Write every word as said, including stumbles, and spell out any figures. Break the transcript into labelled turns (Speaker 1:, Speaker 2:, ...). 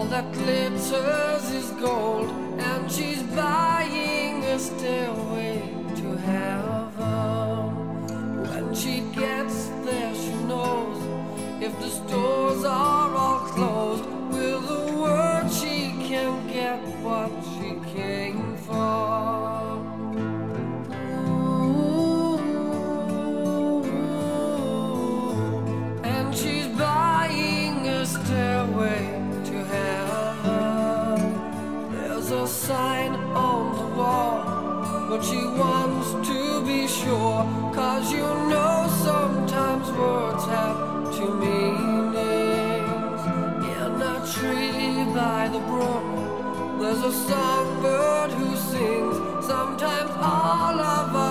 Speaker 1: that glitters is gold, and she's buying a stairway to heaven. When she gets there, she knows if the stores are all closed, with a word she can get what she came for. Ooh, and she's buying a stairway to heaven. There's a sign on the wall, but she wants to be sure, 'cause you know sometimes words have two meanings. In a tree by the brook, there's a songbird who sings. Sometimes all of us